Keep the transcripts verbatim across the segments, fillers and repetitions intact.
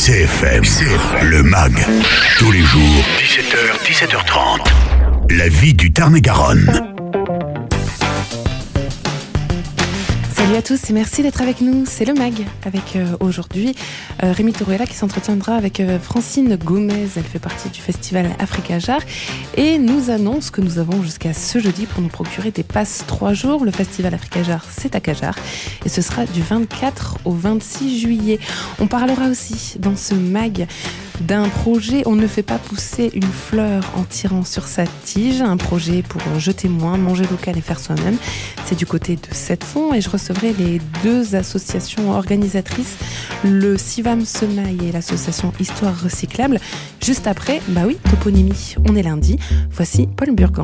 C F M, C F M, le M A G, tous les jours, dix-sept heures, dix-sept heures trente. La vie du Tarn-et-Garonne. Salut à tous et merci d'être avec nous, c'est le M A G avec euh, aujourd'hui euh, Rémi Toruela qui s'entretiendra avec euh, Francine Gomez, elle fait partie du festival Africa Jar et nous annonce que nous avons jusqu'à ce jeudi pour nous procurer des passes trois jours. Le festival Africa Jar c'est à Cajar et ce sera du vingt-quatre au vingt-six juillet. On parlera aussi dans ce M A G d'un projet On ne fait pas pousser une fleur en tirant sur sa tige, un projet pour jeter moins, manger local et faire soi-même. C'est du côté de Sept-Fonds et je recevrai les deux associations organisatrices, le Sivam Semaille et l'association Histoire Recyclable. Juste après, bah oui, toponymie, on est lundi. Voici Paul Burgan.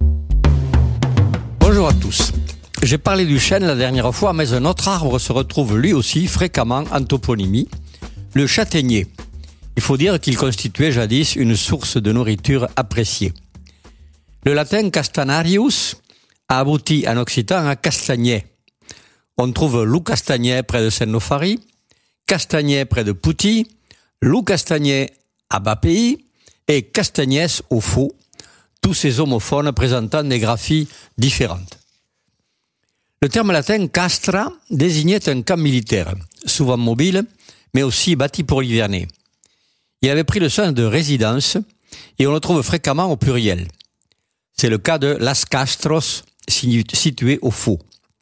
Bonjour à tous. J'ai parlé du chêne la dernière fois, mais un autre arbre se retrouve lui aussi fréquemment en toponymie, le châtaignier. Il faut dire qu'il constituait jadis une source de nourriture appréciée. Le latin castanarius a abouti en occitan à castagnet. On trouve loup castagnet près de Saint-Nofari, castagnet près de Pouty, loup castagnet à Bas-Pays et castagnès au faux, tous ces homophones présentant des graphies différentes. Le terme latin castra désignait un camp militaire, souvent mobile, mais aussi bâti pour l'hiverner. Il avait pris le sens de résidence et on le trouve fréquemment au pluriel. C'est le cas de Las Castros, situé au faux.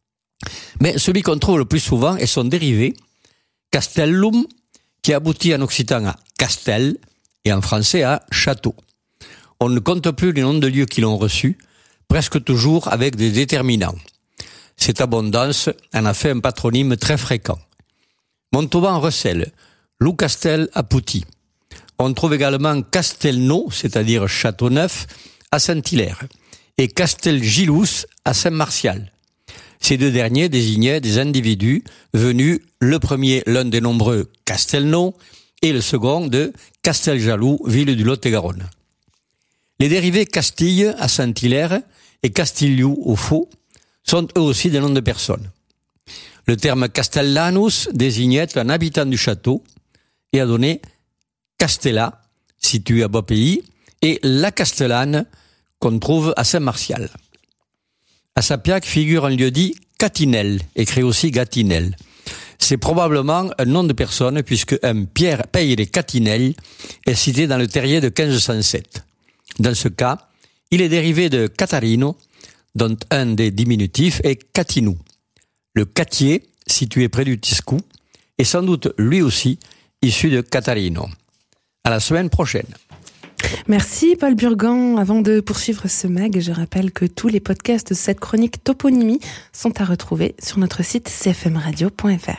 Mais celui qu'on trouve le plus souvent est son dérivé, castellum, qui aboutit en occitan à castel et en français à château. On ne compte plus les noms de lieux qui l'ont reçu, presque toujours avec des déterminants. Cette abondance en a fait un patronyme très fréquent. Montauban-Recel, loup castel à Pouty. On trouve également Castelnau, c'est-à-dire Châteauneuf, à Saint-Hilaire, et Casteljilous à Saint-Martial. Ces deux derniers désignaient des individus venus, le premier l'un des nombreux Castelnau, et le second de Casteljaloux, ville du Lot-et-Garonne. Les dérivés Castille à Saint-Hilaire et Castiliou au faux sont eux aussi des noms de personnes. Le terme Castellanus désignait un habitant du château et a donné Castella, situé à Bas-Pays, et La Castellane, qu'on trouve à Saint-Martial. À Sapiac figure un lieu-dit Catinel, écrit aussi Gatinel. C'est probablement un nom de personne puisque un Pierre Peyre Catinel est cité dans le terrier de quinze cent sept. Dans ce cas, il est dérivé de Catarino, dont un des diminutifs est Catinou. Le Catier, situé près du Tiscou, est sans doute lui aussi issu de Catarino. À la semaine prochaine. Merci Paul Burgan. Avant de poursuivre ce M A G, je rappelle que tous les podcasts de cette chronique toponymie sont à retrouver sur notre site c f m radio point f r.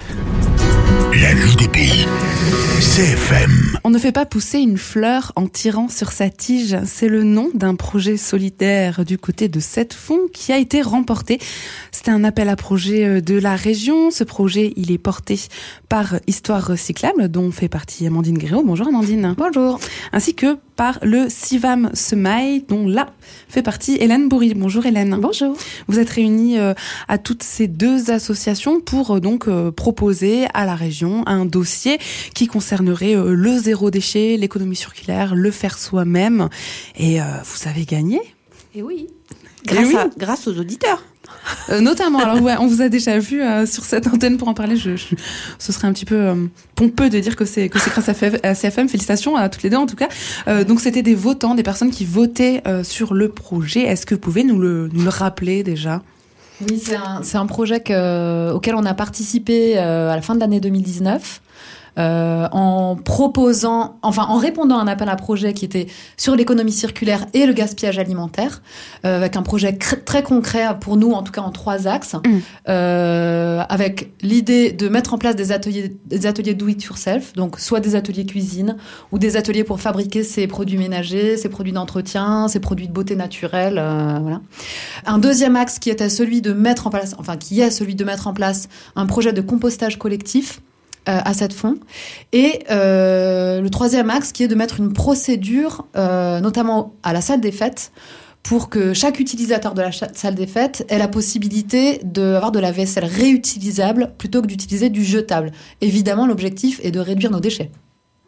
La vie des pays. C F M. On ne fait pas pousser une fleur en tirant sur sa tige. C'est le nom d'un projet solidaire du côté de Sept-Fonds qui a été remporté. C'était un appel à projet de la région. Ce projet, il est porté par Histoire Recyclable, dont fait partie Amandine Gréau. Bonjour Amandine. Bonjour. Ainsi que par le Sivam Semaille, dont là fait partie Hélène Bourri. Bonjour Hélène. Bonjour. Vous êtes réunis euh, à toutes ces deux associations pour euh, donc euh, proposer à la région un dossier qui concernerait euh, le zéro déchet, l'économie circulaire, le faire soi-même. Et euh, vous avez gagné. Et oui. Grâce, Et oui. À, grâce aux auditeurs. Euh, notamment, alors ouais, on vous a déjà vu euh, sur cette antenne pour en parler. Je, je, ce serait un petit peu euh, pompeux de dire que c'est que c'est grâce à, F, à C F M. Félicitations à toutes les deux en tout cas. Euh, donc c'était des votants, des personnes qui votaient euh, sur le projet. Est-ce que vous pouvez nous le, nous le rappeler déjà ? Oui, c'est un, c'est un projet que, auquel on a participé euh, à la fin de l'année deux mille dix-neuf. Euh, en proposant, enfin en répondant à un appel à projet qui était sur l'économie circulaire et le gaspillage alimentaire, euh, avec un projet cr- très concret pour nous, en tout cas en trois axes, mmh. euh, avec l'idée de mettre en place des ateliers, des ateliers do it yourself, donc soit des ateliers cuisine ou des ateliers pour fabriquer ses produits ménagers, ses produits d'entretien, ses produits de beauté naturelle, euh, voilà. Un deuxième axe qui était celui de mettre en place, enfin qui est celui de mettre en place un projet de compostage collectif. Euh, à Sept-Fonds. Et euh, le troisième axe qui est de mettre une procédure, euh, notamment à la salle des fêtes, pour que chaque utilisateur de la salle des fêtes ait la possibilité d'avoir de la vaisselle réutilisable plutôt que d'utiliser du jetable. Évidemment, l'objectif est de réduire nos déchets.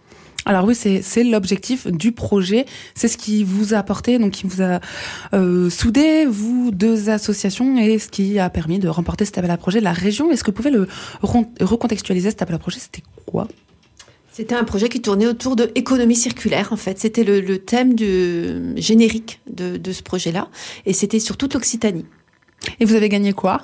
Alors oui, c'est, c'est l'objectif du projet. C'est ce qui vous a apporté, donc qui vous a euh, soudé, vous, deux associations, et ce qui a permis de remporter cet appel à projet de la région. Est-ce que vous pouvez le recontextualiser, cet appel à projet? C'était quoi? C'était un projet qui tournait autour de économie circulaire, en fait. C'était le, le thème du générique de, de ce projet-là. Et c'était sur toute l'Occitanie. Et vous avez gagné quoi?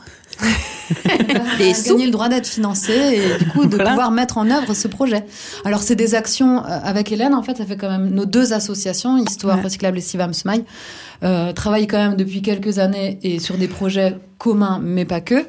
Des sous. Gagné le droit d'être financé et du coup de voilà. pouvoir mettre en œuvre ce projet. Alors c'est des actions avec Hélène, en fait, ça fait quand même nos deux associations, Histoire ouais. Recyclable et Sivam Smail, euh, travaillent quand même depuis quelques années et sur des projets communs, mais pas que.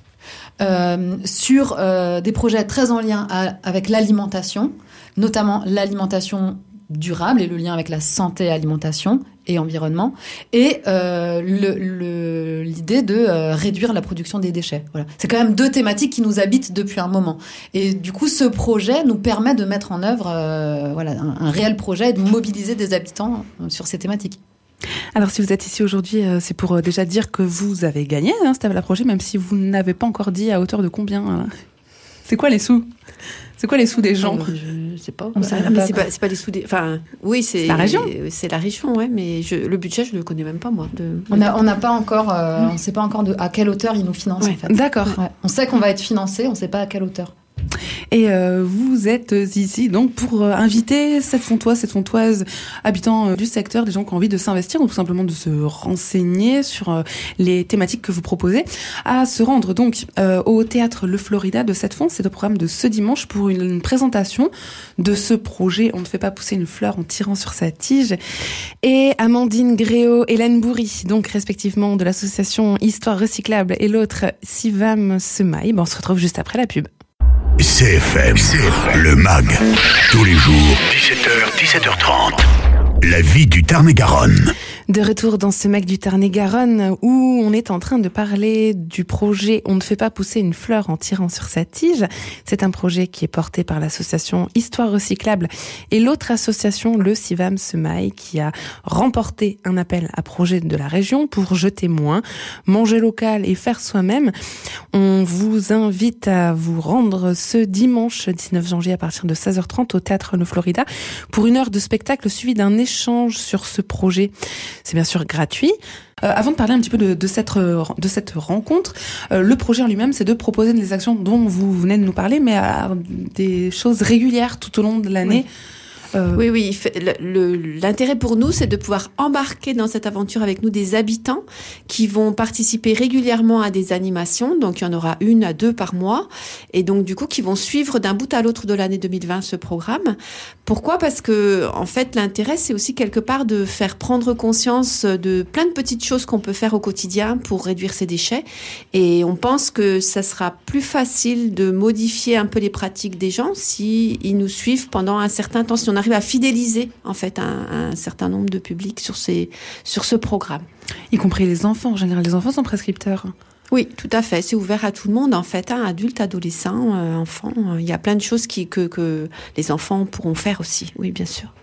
Euh, sur euh, des projets très en lien à, avec l'alimentation, notamment l'alimentation durable et le lien avec la santé, alimentation et environnement, et euh, le, le, l'idée de euh, réduire la production des déchets. Voilà. C'est quand même deux thématiques qui nous habitent depuis un moment. Et du coup, ce projet nous permet de mettre en œuvre euh, voilà, un, un réel projet et de mobiliser des habitants sur ces thématiques. Alors, si vous êtes ici aujourd'hui, euh, c'est pour euh, déjà dire que vous avez gagné hein, cet appel à projet, même si vous n'avez pas encore dit à hauteur de combien. Euh... C'est quoi les sous? C'est quoi les sous des gens? Je sais pas. On sait rien, mais c'est pas, c'est pas les sous des. Enfin, oui, c'est, c'est la région. C'est la région, ouais, mais je, le budget, je le connais même pas moi. De... On a, on n'a pas encore, euh, on sait pas encore de à quelle hauteur ils nous financent ouais. en fait. D'accord. Ouais. On sait qu'on va être financé, on sait pas à quelle hauteur. Et euh, vous êtes ici donc pour euh, inviter cette fontoise, cette fontoise habitants euh, du secteur, des gens qui ont envie de s'investir ou tout simplement de se renseigner sur euh, les thématiques que vous proposez, à se rendre donc euh, au théâtre Le Florida de cette fonte. C'est le programme de ce dimanche pour une, une présentation de ce projet. On ne fait pas pousser une fleur en tirant sur sa tige. Et Amandine Gréau, Hélène Bourri, donc respectivement de l'association Histoire Recyclable et l'autre Sivam Smail. Bon, on se retrouve juste après la pub. C F M, C F M, le MAG, tous les jours, dix-sept heures, dix-sept heures trente. La vie du Tarn-et-Garonne. De retour dans ce MAG du Tarn-et-Garonne où on est en train de parler du projet « On ne fait pas pousser une fleur en tirant sur sa tige ». C'est un projet qui est porté par l'association Histoire Recyclable et l'autre association, le Sivam Smail, qui a remporté un appel à projet de la région pour jeter moins, manger local et faire soi-même. On vous invite à vous rendre ce dimanche dix-neuf janvier à partir de seize heures trente au Théâtre Le Florida pour une heure de spectacle suivie d'un échange sur ce projet. C'est bien sûr gratuit. Euh, avant de parler un petit peu de, de, cette, de cette rencontre, euh, le projet en lui-même, c'est de proposer des actions dont vous venez de nous parler, mais à des choses régulières tout au long de l'année. Oui. Euh... Oui, oui. Le, le, l'intérêt pour nous, c'est de pouvoir embarquer dans cette aventure avec nous des habitants qui vont participer régulièrement à des animations. Donc, il y en aura une à deux par mois. Et donc, du coup, qui vont suivre d'un bout à l'autre de l'année deux mille vingt ce programme. Pourquoi? Parce que, en fait, l'intérêt, c'est aussi quelque part de faire prendre conscience de plein de petites choses qu'on peut faire au quotidien pour réduire ses déchets. Et on pense que ça sera plus facile de modifier un peu les pratiques des gens si ils nous suivent pendant un certain temps, si on arrive à fidéliser en fait un, un certain nombre de publics sur ces sur ce programme. Y compris les enfants. En général, les enfants sont prescripteurs. Oui, tout à fait. C'est ouvert à tout le monde en fait, hein, adultes, adolescents, euh, enfants. Il y a plein de choses qui que que les enfants pourront faire aussi. Oui, bien sûr.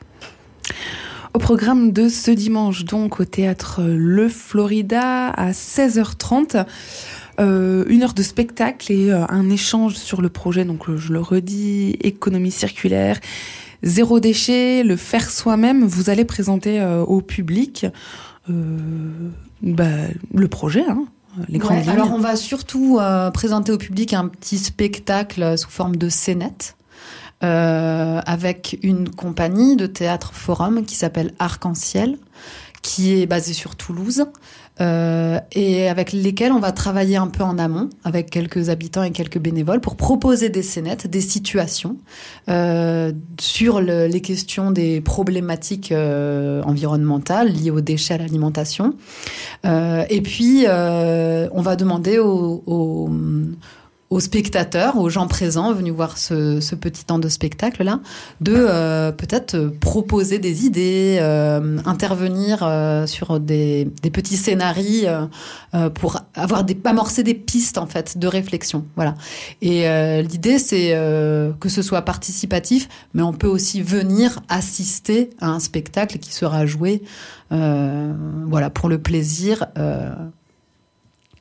Au programme de ce dimanche, donc au théâtre Le Florida à seize heures trente. Euh, une heure de spectacle et euh, un échange sur le projet. Donc, euh, je le redis, économie circulaire, zéro déchet, le faire soi-même. Vous allez présenter euh, au public euh, bah, le projet, hein, les grandes ouais, lignes. Alors, on va surtout euh, présenter au public un petit spectacle sous forme de scénette. Euh, avec une compagnie de théâtre forum qui s'appelle Arc-en-Ciel, qui est basée sur Toulouse, euh, et avec lesquels on va travailler un peu en amont, avec quelques habitants et quelques bénévoles, pour proposer des scénettes, des situations euh, sur le, les questions des problématiques euh, environnementales liées aux déchets, à l'alimentation. Euh, et puis, euh, on va demander aux... aux aux spectateurs, aux gens présents venus voir ce, ce petit temps de spectacle-là, de euh, peut-être proposer des idées, euh, intervenir euh, sur des, des petits scénarios euh, pour avoir des, amorcer des pistes en fait de réflexion. Voilà. Et euh, l'idée, c'est euh, que ce soit participatif, mais on peut aussi venir assister à un spectacle qui sera joué, euh, voilà, pour le plaisir. Euh,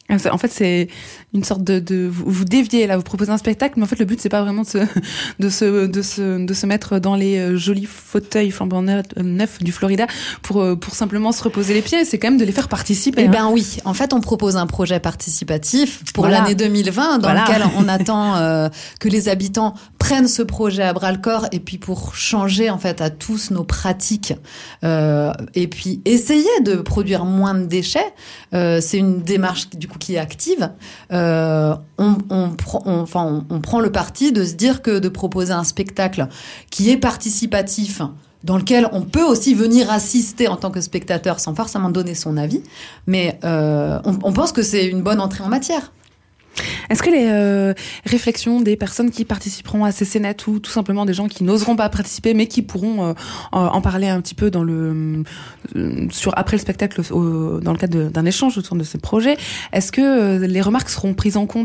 En fait, c'est une sorte de, de vous, vous déviez là, vous proposez un spectacle, mais en fait, le but c'est pas vraiment de se, de se, de se, de se mettre dans les jolis fauteuils flambant neufs du Florida pour, pour simplement se reposer les pieds. C'est quand même de les faire participer. Eh hein. ben oui. En fait, on propose un projet participatif pour voilà. l'année deux mille vingt, dans voilà. lequel on attend euh, que les habitants prennent ce projet à bras le corps, et puis pour changer en fait à tous nos pratiques, euh, et puis essayer de produire moins de déchets. Euh, c'est une démarche du coup qui est active. Euh, on, on, on, enfin, on, on prend le parti de se dire que de proposer un spectacle qui est participatif, dans lequel on peut aussi venir assister en tant que spectateur sans forcément donner son avis, mais euh, on, on pense que c'est une bonne entrée en matière. Est-ce que les euh, réflexions des personnes qui participeront à ces scénettes, ou tout simplement des gens qui n'oseront pas participer mais qui pourront euh, en parler un petit peu dans le euh, sur après le spectacle au, dans le cadre de, d'un échange autour de ce projet, est-ce que euh, les remarques seront prises en compte ?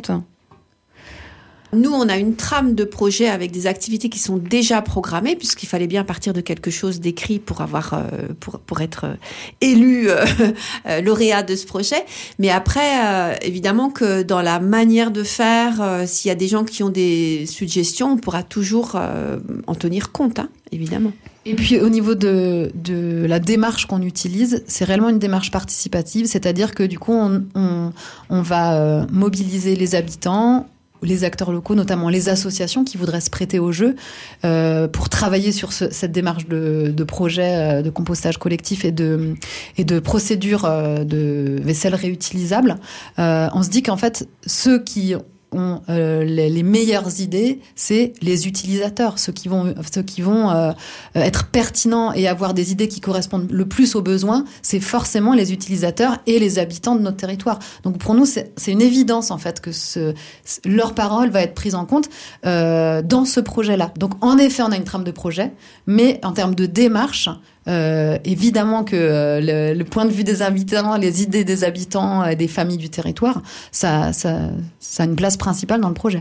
Nous, on a une trame de projet avec des activités qui sont déjà programmées, puisqu'il fallait bien partir de quelque chose d'écrit pour avoir, euh, pour, pour être euh, élu euh, euh, lauréat de ce projet. Mais après, euh, évidemment que dans la manière de faire, euh, s'il y a des gens qui ont des suggestions, on pourra toujours euh, en tenir compte, hein, évidemment. Et puis au niveau de, de la démarche qu'on utilise, c'est réellement une démarche participative, c'est-à-dire que du coup, on, on, on va euh, mobiliser les habitants, les acteurs locaux, notamment les associations qui voudraient se prêter au jeu euh, pour travailler sur ce, cette démarche de, de projet euh, de compostage collectif et de, et de procédure euh, de vaisselle réutilisable. Euh, on se dit qu'en fait, ceux qui ont euh, les, les meilleures idées, c'est les utilisateurs, ceux qui vont, ceux qui vont euh, être pertinents et avoir des idées qui correspondent le plus aux besoins, c'est forcément les utilisateurs et les habitants de notre territoire. Donc pour nous, c'est, c'est une évidence en fait que ce, leur parole va être prise en compte euh, dans ce projet-là. Donc en effet, on a une trame de projet, mais en termes de démarche, Euh, évidemment que euh, le, le point de vue des habitants, les idées des habitants et des familles du territoire, ça, ça, ça a une place principale dans le projet.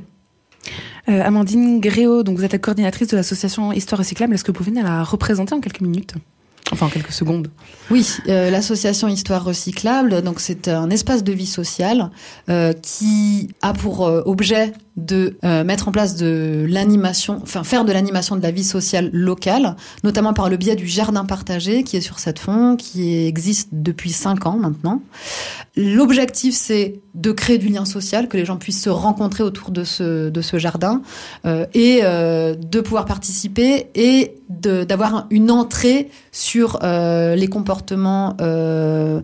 Euh, Amandine Gréau, donc vous êtes la coordinatrice de l'association Histoire Recyclable. Est-ce que vous pouvez venir la représenter en quelques minutes ? Enfin, en quelques secondes. Oui, euh, l'association Histoire Recyclable, donc c'est un espace de vie sociale euh, qui a pour euh, objet de euh, mettre en place de l'animation, enfin faire de l'animation de la vie sociale locale, notamment par le biais du jardin partagé qui est sur cette fond, qui existe depuis cinq ans maintenant. L'objectif, c'est de créer du lien social, que les gens puissent se rencontrer autour de ce de ce jardin euh, et euh, de pouvoir participer et de, d'avoir une entrée sur euh, les comportements euh,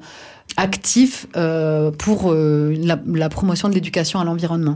actifs euh, pour euh, la, la promotion de l'éducation à l'environnement.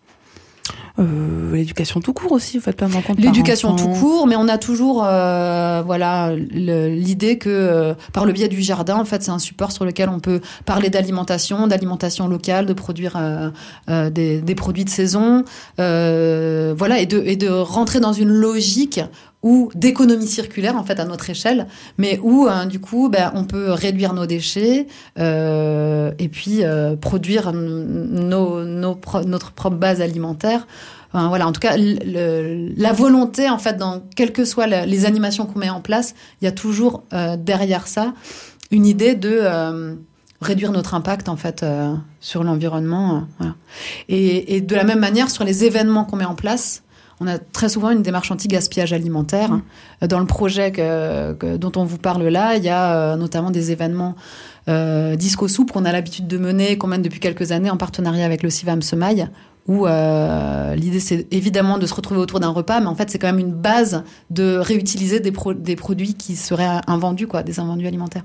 Euh, l'éducation tout court aussi, vous faites plein de rencontres. L'éducation tout court, mais on a toujours euh, voilà le, l'idée que euh, par le biais du jardin, en fait, c'est un support sur lequel on peut parler d'alimentation, d'alimentation locale, de produire euh, euh, des, des produits de saison, euh, voilà, et de et de rentrer dans une logique ou d'économie circulaire en fait à notre échelle, mais où hein, du coup ben, on peut réduire nos déchets euh, et puis euh, produire nos, nos pro- notre propre base alimentaire. Enfin, voilà, en tout cas le, la volonté en fait dans quelles que soient la, les animations qu'on met en place, il y a toujours euh, derrière ça une idée de euh, réduire notre impact en fait euh, sur l'environnement. Euh, voilà. Et, et de la même manière sur les événements qu'on met en place. On a très souvent une démarche anti-gaspillage alimentaire. Mmh. Dans le projet que, que, dont on vous parle là, il y a euh, notamment des événements euh, disco soupe qu'on a l'habitude de mener, qu'on mène depuis quelques années en partenariat avec le Civam Semaille, où euh, l'idée c'est évidemment de se retrouver autour d'un repas, mais en fait c'est quand même une base de réutiliser des, pro- des produits qui seraient invendus, quoi, des invendus alimentaires.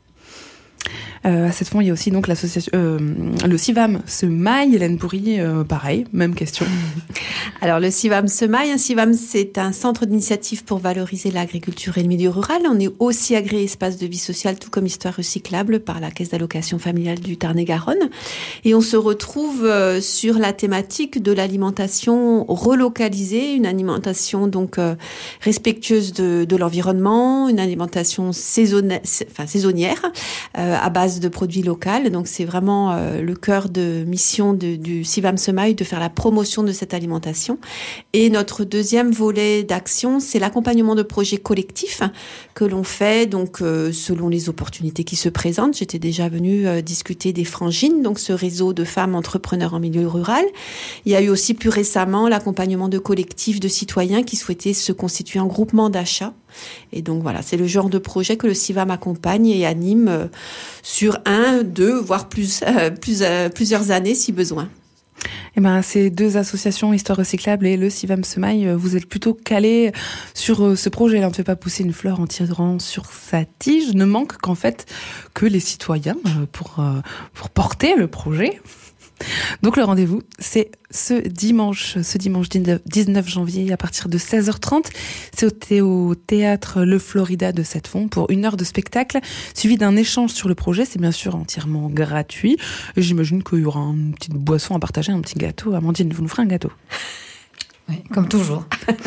Euh, à cette fin, il y a aussi donc l'association, euh, le Civam Semaille. Hélène Pourry, euh, pareil, même question. Alors le Civam Semaille, un Civam c'est un centre d'initiative pour valoriser l'agriculture et le milieu rural. On est aussi agréé espace de vie sociale, tout comme Histoire Recyclable par la Caisse d'allocation familiale du Tarn-et-Garonne. Et on se retrouve euh, sur la thématique de l'alimentation relocalisée, une alimentation donc euh, respectueuse de, de l'environnement, une alimentation saisonnière, enfin saisonnière, euh, à base base de produits locaux. Donc c'est vraiment euh, le cœur de mission de, du Civam Semail de faire la promotion de cette alimentation. Et notre deuxième volet d'action, c'est l'accompagnement de projets collectifs que l'on fait donc euh, selon les opportunités qui se présentent. J'étais déjà venue euh, discuter des Frangines, donc ce réseau de femmes entrepreneurs en milieu rural. Il y a eu aussi plus récemment l'accompagnement de collectifs de citoyens qui souhaitaient se constituer en groupement d'achat. Et donc voilà, c'est le genre de projet que le Civam accompagne et anime euh, sur un, deux, voire plus, euh, plus euh, plusieurs années si besoin. Eh ben, ces deux associations, Histoire Recyclable et le Civam Semail, vous êtes plutôt calés sur ce projet-là. On ne fait pas pousser une fleur en tirant sur sa tige. Ne manque qu'en fait que les citoyens pour, pour porter le projet. Donc le rendez-vous, c'est ce dimanche, ce dimanche dix-neuf janvier à partir de seize heures trente. C'est au théâtre Le Florida de Sept-Fonds pour une heure de spectacle, suivi d'un échange sur le projet. C'est bien sûr entièrement gratuit. Et j'imagine qu'il y aura une petite boisson à partager, un petit gâteau. Amandine, vous nous ferez un gâteau. Oui, comme toujours.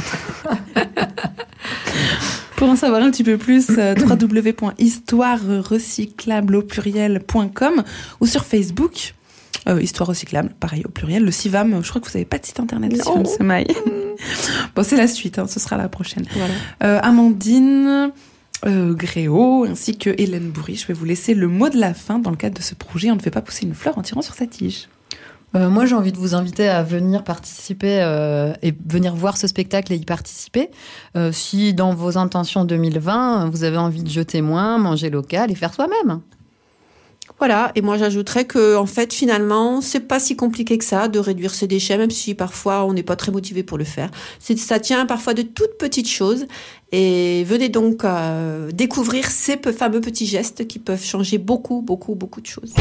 Pour en savoir un petit peu plus, w w w point histoire recyclable au pluriel point com ou sur Facebook. Euh, Histoire Recyclable, pareil au pluriel. Le Civam, je crois que vous n'avez pas de site internet, le Civam Semail. Bon, c'est la suite, hein, ce sera la prochaine. Voilà. Euh, Amandine euh, Gréau ainsi que Hélène Bourri, je vais vous laisser le mot de la fin dans le cadre de ce projet. On ne fait pas pousser une fleur en tirant sur sa tige. Euh, moi, j'ai envie de vous inviter à venir participer euh, et venir voir ce spectacle et y participer. Euh, si dans vos intentions deux mille vingt, vous avez envie de jeter moins, manger local et faire soi-même. Voilà, et moi j'ajouterais que en fait finalement c'est pas si compliqué que ça de réduire ses déchets, même si parfois on n'est pas très motivé pour le faire. C'est, ça tient parfois de toutes petites choses, et venez donc euh, découvrir ces pe- fameux petits gestes qui peuvent changer beaucoup, beaucoup, beaucoup de choses.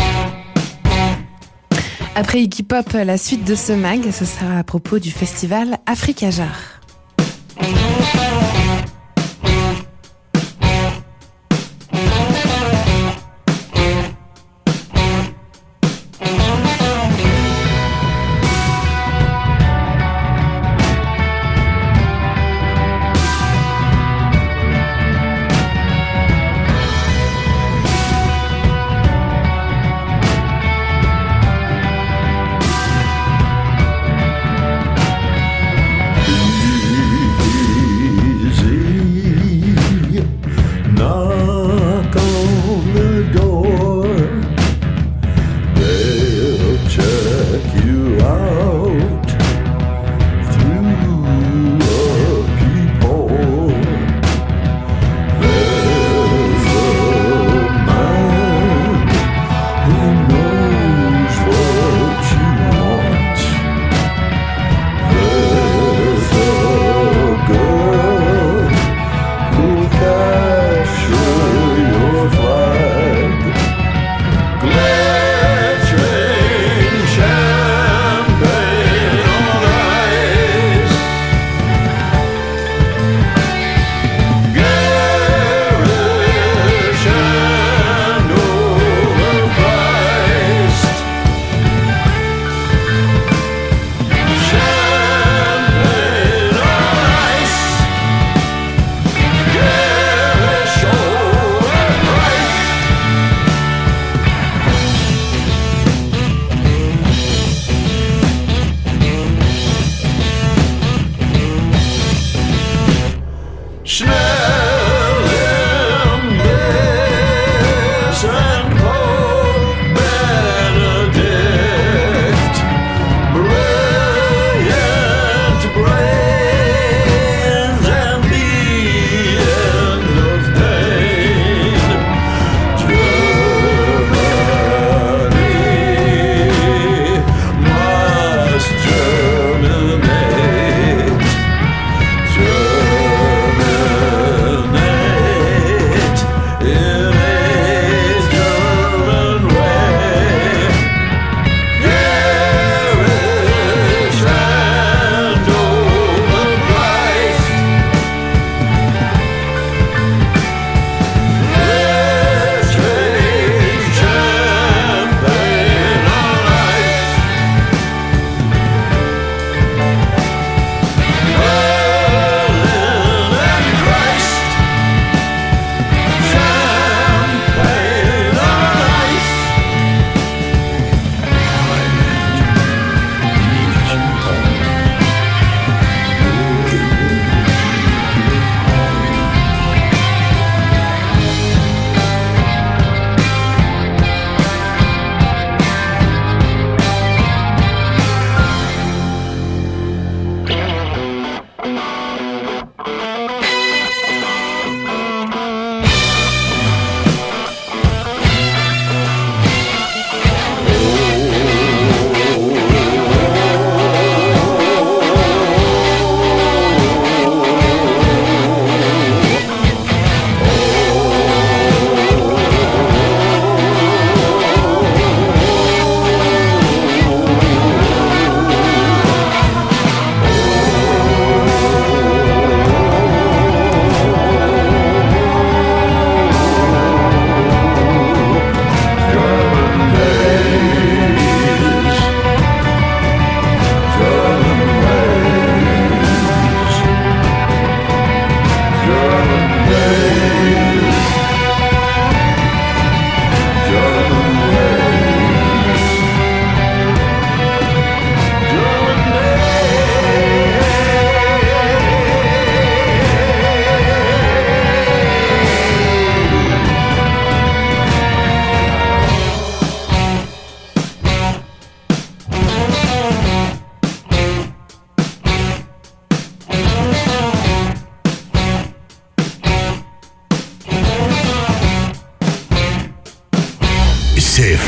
Après Iggy Pop, la suite de ce mag, ce sera à propos du festival Africa Jar. Thank you.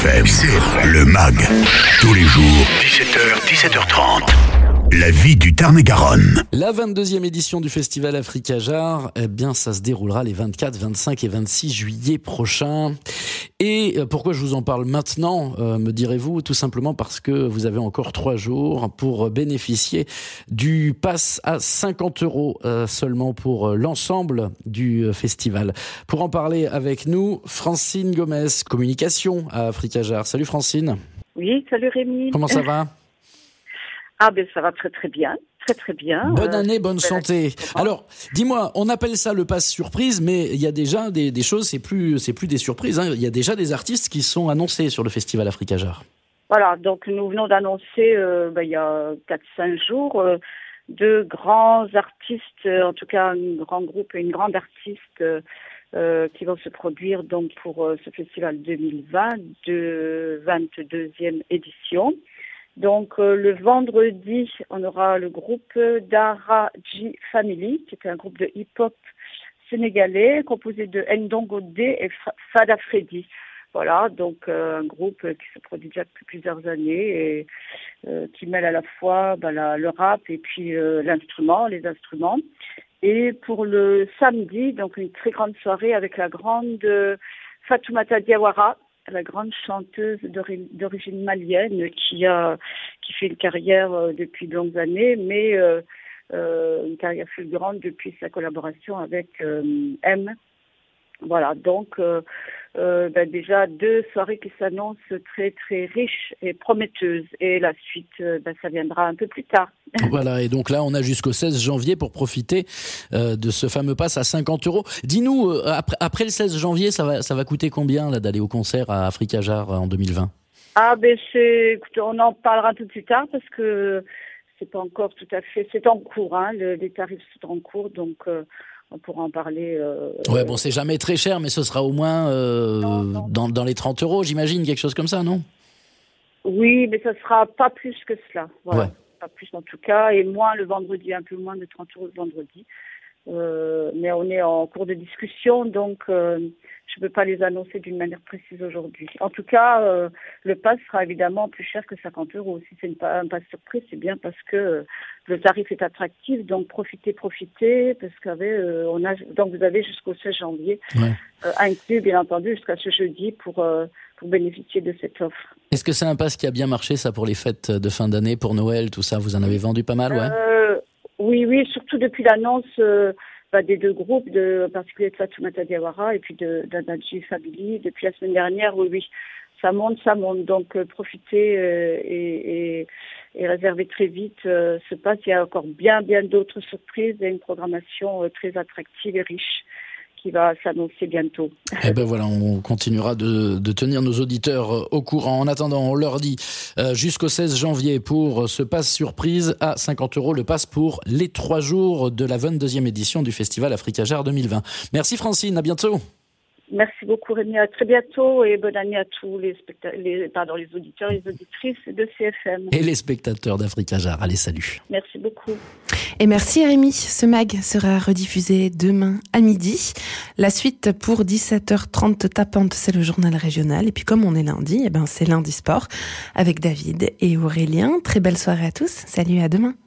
F M, c'est le M A G. Tous les jours, dix-sept heures, dix-sept heures trente. La vie du Tarn-et-Garonne. La vingt-deuxième édition du Festival Africajar, eh bien, ça se déroulera les vingt-quatre, vingt-cinq et vingt-six juillet prochains. Et pourquoi je vous en parle maintenant, euh, me direz-vous? Tout simplement parce que vous avez encore trois jours pour bénéficier du pass à cinquante euros euh, seulement pour l'ensemble du festival. Pour en parler avec nous, Francine Gomez, communication à Africajar. Salut Francine. Oui, salut Rémi. Comment ça va? Ah ben ça va très très bien, très très bien. Bonne euh, année, bonne santé. Alors, dis-moi, on appelle ça le pass surprise, mais il y a déjà des, des choses, c'est plus, c'est plus des surprises. Hein. Il y a déjà des artistes qui sont annoncés sur le Festival Africajar. Voilà, donc nous venons d'annoncer euh, ben, il y a quatre cinq jours euh, deux grands artistes, euh, en tout cas un grand groupe et une grande artiste euh, euh, qui vont se produire donc pour euh, ce Festival deux mille vingt, de vingt-deuxième édition. Donc euh, le vendredi, on aura le groupe Daraji Family, qui est un groupe de hip-hop sénégalais composé de Ndongo D et Fada Freddy. Voilà, donc euh, un groupe qui se produit déjà depuis plusieurs années et euh, qui mêle à la fois bah, la, le rap et puis euh, l'instrument, les instruments. Et pour le samedi, donc une très grande soirée avec la grande euh, Fatoumata Diawara, la grande chanteuse d'origine malienne qui a qui fait une carrière euh, depuis de longues années, mais euh, euh, une carrière fulgurante depuis sa collaboration avec euh, M. Voilà, donc euh, euh, ben déjà deux soirées qui s'annoncent très très riches et prometteuses. Et la suite, euh, ben, ça viendra un peu plus tard. Voilà, et donc là, on a jusqu'au seize janvier pour profiter euh, de ce fameux pass à cinquante euros. Dis-nous, euh, après, après le seize janvier, ça va, ça va coûter combien là, d'aller au concert à Africajar en deux mille vingt? Ah ben c'est, écoute, on en parlera un peu plus tard parce que c'est pas encore tout à fait, c'est en cours, hein, le, les tarifs sont en cours, donc euh, on pourra en parler. Euh, ouais, bon, c'est jamais très cher, mais ce sera au moins euh, non, non. Dans, dans les trente euros, j'imagine, quelque chose comme ça, non? Oui, mais ça sera pas plus que cela. Voilà. Ouais. Pas plus en tout cas, et moins le vendredi, un peu moins de trente euros le vendredi. Euh, mais on est en cours de discussion, donc euh, je ne peux pas les annoncer d'une manière précise aujourd'hui. En tout cas, euh, le pass sera évidemment plus cher que cinquante euros. Si c'est une, un pass surprise, c'est bien parce que euh, le tarif est attractif, donc profitez, profitez, parce qu'avec, euh, on a, donc vous avez jusqu'au seize janvier, ouais. euh, inclus bien entendu jusqu'à ce jeudi pour, euh, pour bénéficier de cette offre. Est-ce que c'est un pass qui a bien marché, ça, pour les fêtes de fin d'année, pour Noël, tout ça? Vous en avez vendu pas mal, ouais? euh, Oui, oui, surtout depuis l'annonce euh, bah, des deux groupes, de, en particulier de Fatoumata Diawara et puis de Daraji Family. Depuis la semaine dernière, oui, oui, ça monte, ça monte. Donc euh, profitez euh, et, et, et réservez très vite euh, ce pass. Il y a encore bien, bien d'autres surprises et une programmation euh, très attractive et riche qui va s'annoncer bientôt. Eh ben voilà, on continuera de, de tenir nos auditeurs au courant. En attendant, on leur dit euh, jusqu'au seize janvier pour ce pass surprise à cinquante euros, le pass pour les trois jours de la vingt-deuxième édition du Festival Africajar deux mille vingt. Merci Francine, à bientôt. Merci beaucoup Rémi, à très bientôt et bonne année à tous les, specta- les, pardon, les auditeurs et les auditrices de C F M. Et les spectateurs d'Africajar. Allez, salut. Merci beaucoup. Et merci Rémi, ce mag sera rediffusé demain à midi. La suite pour dix-sept heures trente tapante, c'est le journal régional. Et puis comme on est lundi, eh ben c'est lundi sport avec David et Aurélien. Très belle soirée à tous, salut, à demain.